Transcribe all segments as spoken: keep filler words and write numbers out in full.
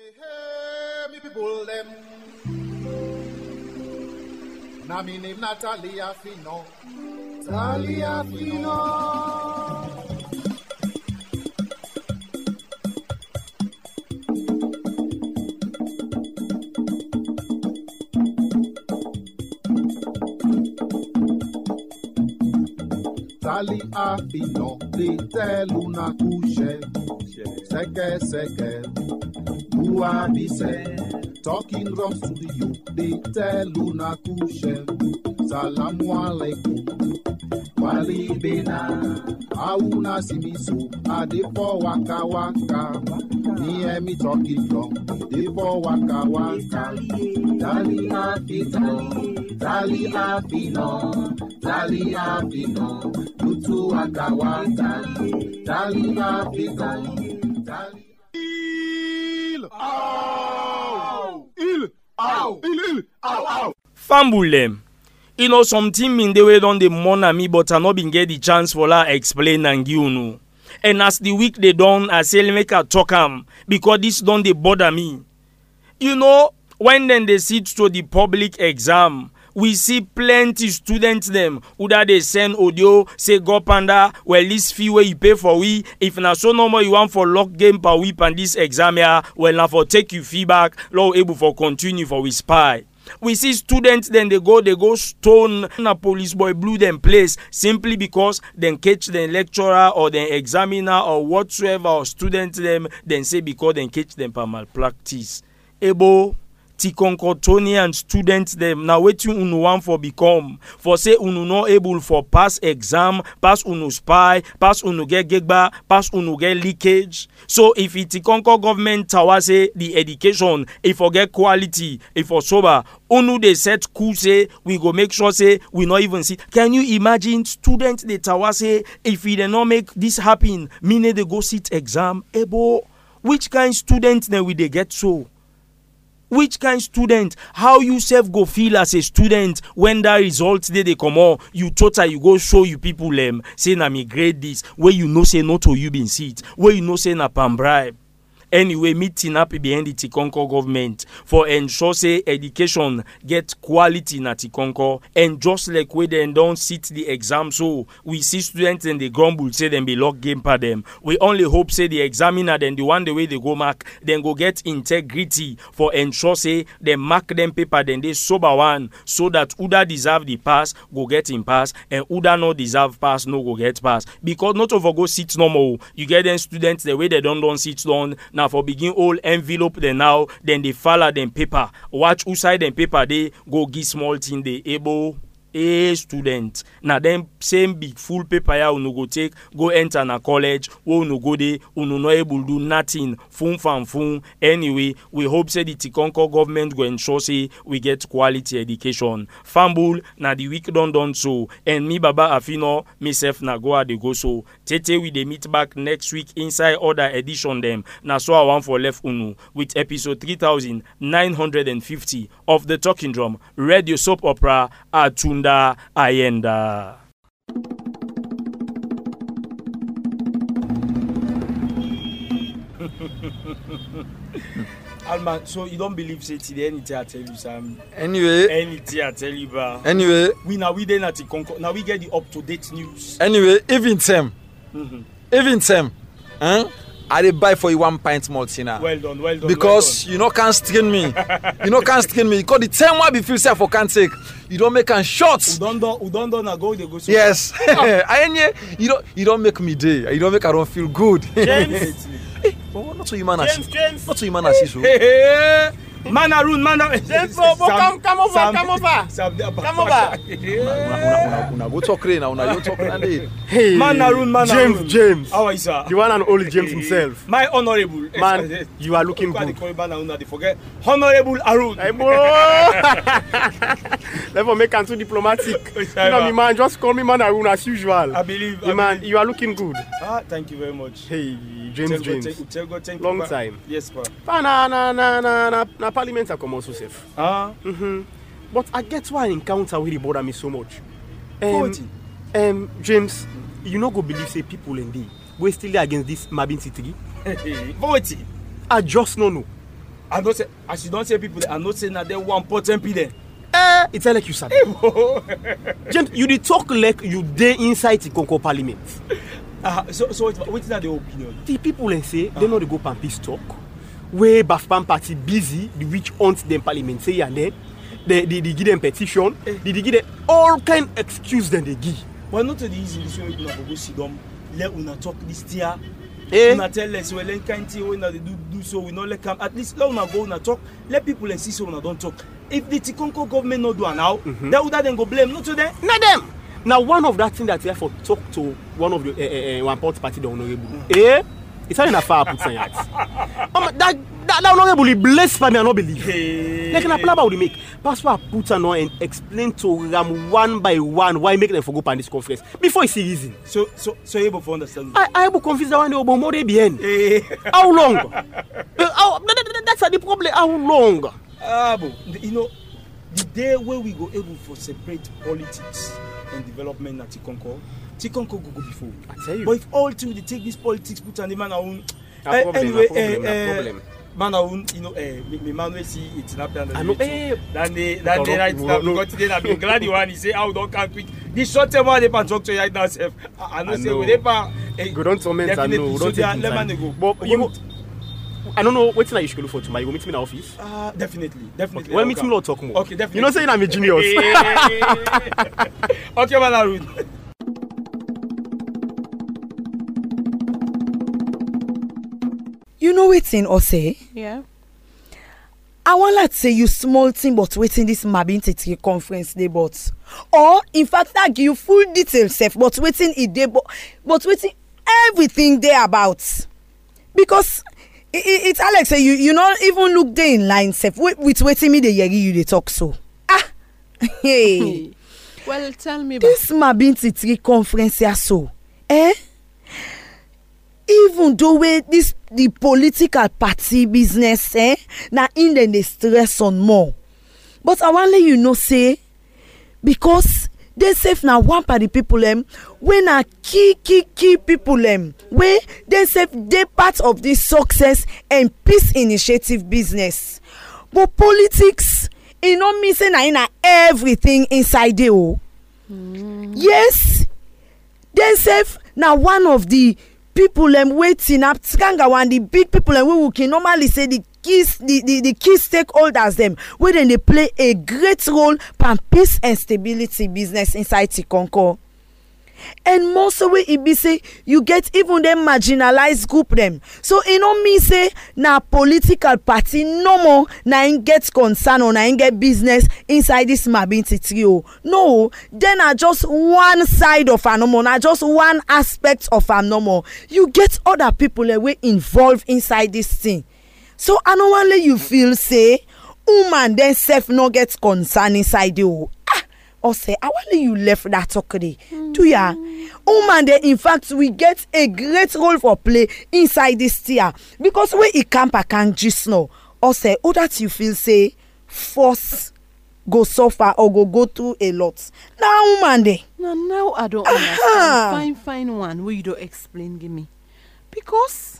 Hey, me people them. Now me name Natalia Fino. Talia Fino. Talia Fino. They tell una couche. Seke seke. Who are be said, talking from studio, they tell Luna Kushe, Salamu alaikum, Wali Bena, Auna Simisu, Ade for Waka Waka, me me talking from, Ade for Waka Waka, Tali Afino, Tali Afino, Tali Afino, Tutu Waka Waka, Tali Afino, Tali. Ow! Il! Ow! Il! Il! Ow! Ow! Fambulem. You know, something mean they were on the mourn me, but I not been get the chance for her explain and give you know. And as the week they done, I say make her talk am because this don't they bother me. You know, when then they sit to the public exam, we see plenty students them who that they send audio say go panda well this fee where you pay for we if na so normal you want for lock game per week and this exam here well now for take you feedback law able for continue for we spy. We see students then they go they go stone a police boy blew them place simply because then catch the lecturer or the examiner or whatsoever or student them then say because then catch them per malpractice. Ebo Tikonkotonian students them now waiting unu want for become for say unu not able for pass exam, pass unu spy, pass unu get gegba, pass unu get leakage. So if it Tikonko government tower say the education, if forget quality, if for sober, unu they set cool say we go make sure say we not even see. Can you imagine students the tower say if we did not make this happen, meaning they go sit exam, ebo which kind students then will they get so? Which kind student? How you self go feel as a student when that results they, they come on? You total you go show you people them um, say na me grade this where you know say not to you been seat where you know say na pan bribe. Anyway, meeting up behind the Tikonko government for ensure say education get quality na Tikonko and just like we then don't sit the exam so we see students and they grumble say them be lock game per them. We only hope say the examiner then the one the way they go mark then go get integrity for ensure say they mark them paper then they sober one so that Uda deserve the pass go get in pass and Uda no deserve pass no go get pass because not over go sit normal you get them students the way they don't don't sit down. Now for begin all envelope then now then they follow them paper. Watch who side them paper they go give small thing they able a student. Now them same big full paper ya unu go take go enter na college wo unu go dey unu no able do nothing fun fan fun. Anyway, we hope say the Tikonko government go ensure say we get quality education. Fambul na the week done done so and me Baba Afino myself na go they go so. Tete we dey meet back next week inside other edition them. Na so I want for left unu with episode three thousand nine hundred fifty of the Talking Drum Radio Soap Opera Atunda Ayenda. Alman, so you don't believe say today anything I tell you, Sam? Anyway, anything I tell you, bro. Anyway, we now we then at Tikonko. Now we get the up to date news. Anyway, even Sam, mm-hmm. even Sam, huh? I did buy for you one pint Maltina. Well done, well done. Because well done. you know can't strain me. you know can't strain me. Because the time why be feel self for can't take. You don't make a shots. Udondo, Udondo na go they go. So yes. I you don't you don't make me day. You don't make I don't feel good. James. Hey, but not so you man as James, James. Not so you man as you. Hey, hey. Man Arun, man Arun. James, come, come over, Sam, come over. Sam, come over. Una, una, una, go talk now. Una, you talk now. Hey, man Arun, man James, Arun. James. How are you, sir? The one and only James himself. My honorable. Man, you are looking good. They forget. Honorable Arun. Hey, bro. Never make him too diplomatic. You know me, man. Just call me man Arun as usual. I believe. Hey, I man, believe. you are looking good. Ah, thank you very much. Hey, James, tell James. God, thank, tell God, thank Long you, time. Yes, pa. Pa na na na na na na parliament I come also safe. Ah. Mm-hmm. But I get why encounter really bother me so much. Um, forty. um, James, mm-hmm. you no go believe say people in the we still against this Mabin City. forty. I just no know. I don't say as you don't say people I not say that they one important people. Eh, it's like you said. Gent, you dey talk like you dey inside the Conco Parliament. Uh, so so what's that the opinion? The people then say uh. they know they go pan peace talk. Where Bafpan party busy, the which hunt them parliament say and then they, they, they give them petition, eh. they, they give them all kind excuse them they give. But not to the easy this way we go sit down, let una talk this year. Eh? Una tell us well then can't see when they do, do so we not let come at least let una go una talk, let people see so una don't talk. If the Tikonko government not do it now, mm-hmm. they would then go blame not to them. Not them. Now one of that thing that we have to talk to one of the uh, uh, one party the honorable. Mm-hmm. Eh? It's not enough put say that. Um, that that honorable bless for me I not believe. Hey. Like na plan about we make. Pastor put on and explain to them one by one why make them for go pan this conference before you see reason. So so so able to understand. I I able confuse that one the more they bien. How long? uh, how, that, that, that's the problem. How long? Ah, but you know, the day where we go able to separate politics and development at Tikonko, Tikonko go go before. I tell you. But if all two they take this politics, put on the man own. Uh, anyway, problem, uh, uh, problem. Man own, you know, uh, me man we see it's not done. I know. Eh. Then they, then they right now. Because today I'm glad you want to say how don't can't quick. This short term one they can talk to you right now. Self, I know say we they pa. Go don't torment. I know. Don't take time. But you. I don't know what's like you should look for tomorrow. You go meet me in the office? Uh, definitely, definitely. Okay. Well, meet me or talk more. Okay, definitely. You know saying I'm a genius. Okay, man, Arun. You know wetin Ose? Yeah. I want to say you small thing but waiting this Mabin Titiri conference day but or in fact I give you full details self but waiting it day but but waiting everything there about because it, it, it's Alex say you you not even look there in line self with, with waiting me the yeri you they talk so ah hey well tell me this Mabin Titiri conference here so eh even though we this the political party business eh na in them they stress on more but I want let you know say because they safe now one party people them when na key key key people them where they safe they part of this success and peace initiative business but politics e no mean say na in everything inside there oh mm. Yes they safe now one of the people um, waiting up Skanga one the big people and um, we can normally say the keys the, the, the key stakeholders them where then they play a great role for peace and stability business inside Tikonko. And more so way it be say you get even them marginalized group them. So it don't mean say na political party no more na in get concern or na in get business inside this Mabinti trio. No, then are just one side of a normal, na just one aspect of a normal. You get other people that way involved inside this thing. So I don't want let you feel say woman then self no get concern inside you. Or say, I want you left that already. Mm-hmm. Do ya? Woman, there, in fact, we get a great role for play inside this tier. Because when it camp, I can't just know. Or say, oh, that you feel say, force go suffer or go go through a lot. Now, woman, there. Now, now I don't understand. Uh-huh. Fine, fine one where you don't explain, give me. Because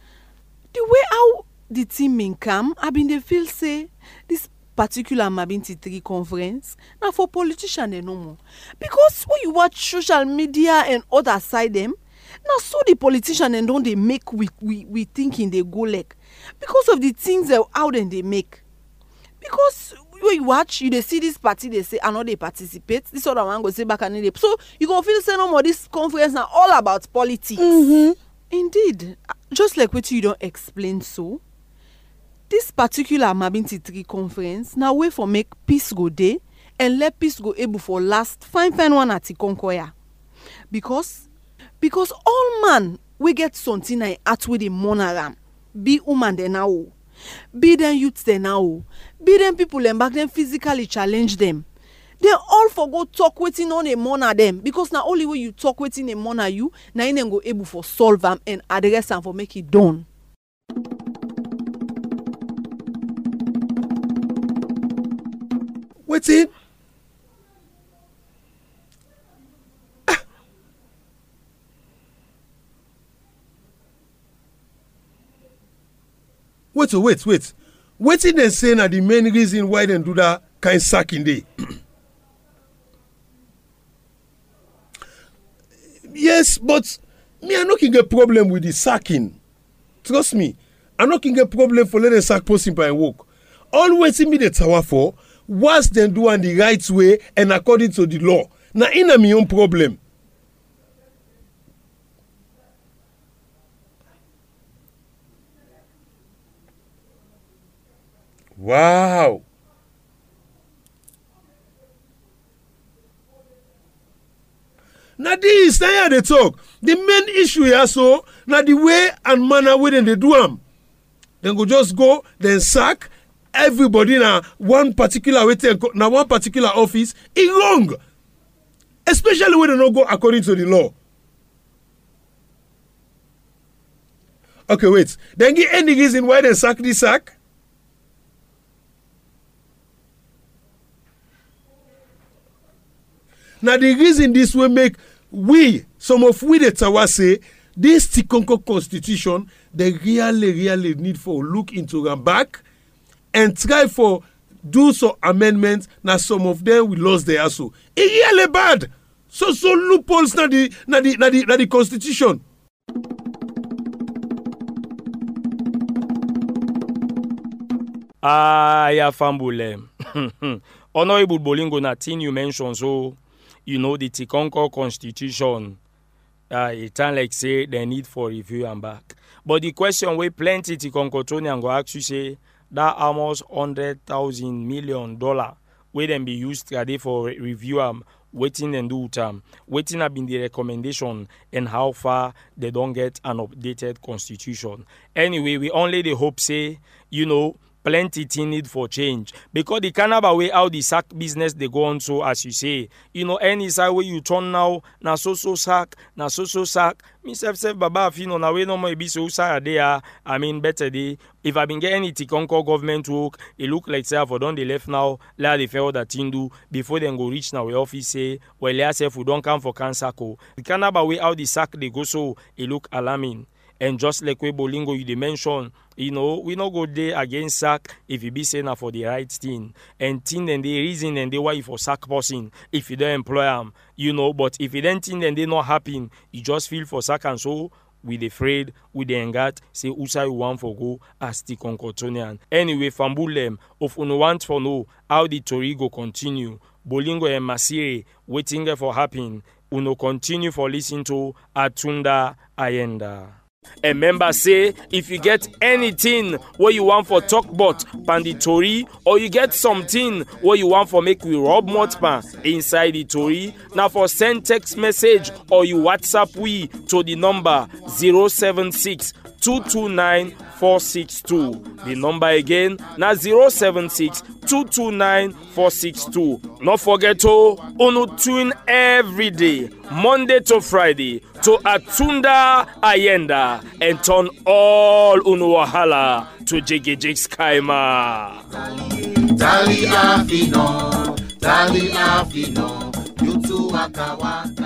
the way how the team in come, I been they feel say, this particular Mabinti three conference now for politicians they no more because when you watch social media and other side them now so the politicians and don't they make we we we thinking they go like because of the things that how then they make because when you watch you they see this party they say I know they participate this other one go say back and they so you go feel say no more this conference now all about politics. Mm-hmm. Indeed, just like what you don't explain so. This particular Mabinti three conference now way for make peace go day and let peace go able for last fine fine one at Tikonkoya. Because because all man we get something I at with the monaram. Be woman they now. Be them youths they now. Be them people and back then physically challenge them. They all for go talk waiting on a mona them because now only way you talk waiting a mona you now you go able for solve them and address them for make it done. Waiting. Ah. Wait, wait, wait. wetin dem say na the main reason why dem do that kind sacking dey. Yes, but me I no can get problem with the sacking. Trust me, I no can get problem for letting sack person by work. All wetin me dey tower for was dem do am the right way and according to the law. Na ina me own problem. Wow. Now this na here they talk. The main issue here so na the way and manner wey dem dey do am. Dem go just go, then sack everybody na one particular way na one particular office. E wrong. Especially when they no go according to the law. Okay, wait. Then give any reason why they sack this sack? Now the reason this will make we, some of we the Tawa say, this Tikonko constitution, they really, really need for look into them back and try for do some amendments. Now some of them we lost their so. It really bad. So so loopholes na the na the na the na the constitution. Ah, yeah, Fambule. Honorable Bolingo, na thing you mentioned, so you know the Tikonko constitution. Uh, it sound like say they need for review and back. But the question we plenty Tikonko Tony and go actually say that almost hundred thousand million dollar where them be used today for review am, waiting and do time, waiting have been the recommendation and how far they don't get an updated constitution. Anyway, we only the hope say, you know, plenty thing need for change because the kind of way how the sack business they go on, so as you say, you know, any side where you turn now na so so sack na so so sack me self self baba you know na way no more be so side there. I mean better day if I been get any Tikonko government work it look like say for don the left now let the fail that thing do before then go reach now we office say well yeah self we don't come for cancer co the kind of way how the sack they go, so it look alarming. And just like we Bolingo you mentioned, you know, we no go there against sack if you be saying that for the right thing. And thing and the reason and the why you for sack person if you don't employ them, you know, but if you don't think and they not happy, you just feel for sack and so with afraid, with the engat, say Usa you want for go as the Concotonian. Anyway, Fambulem, of uno want for know how the Tory go continue. Bolingo and Masire waiting for happening. Uno continue for listen to Atunda Ayenda. A member say if you get anything where you want for talk about panditory or you get something where you want for make we rub motpan inside the Tory, now for send text message or you WhatsApp we to the number zero seven six two two nine four six two. The number again now zero seven six two two nine four six two. Not forget to uno tune every day, Monday to Friday, to Atunda Ayenda and turn all uno wahala to Jiggy Jigs Kaima. Tali afino, tali afino, you two akawa.